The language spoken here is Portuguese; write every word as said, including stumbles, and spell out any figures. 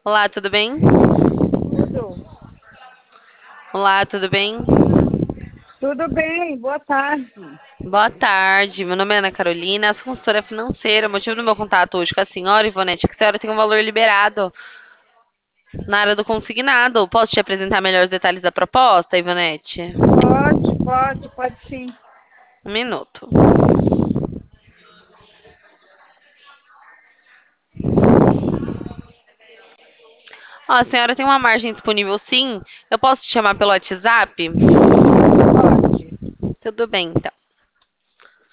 Olá, tudo bem? Tudo. Olá, tudo bem? Tudo bem, boa tarde. Boa tarde, meu nome é Ana Carolina, sou consultora financeira. O motivo do meu contato hoje com a senhora Ivonete é que a senhora tem um valor liberado na área do consignado. Posso te apresentar melhor os detalhes da proposta, Ivonete? Pode, pode, pode sim. Um minuto. Ó, a senhora tem uma margem disponível sim? Eu posso te chamar pelo WhatsApp? Pode. Tudo bem, então.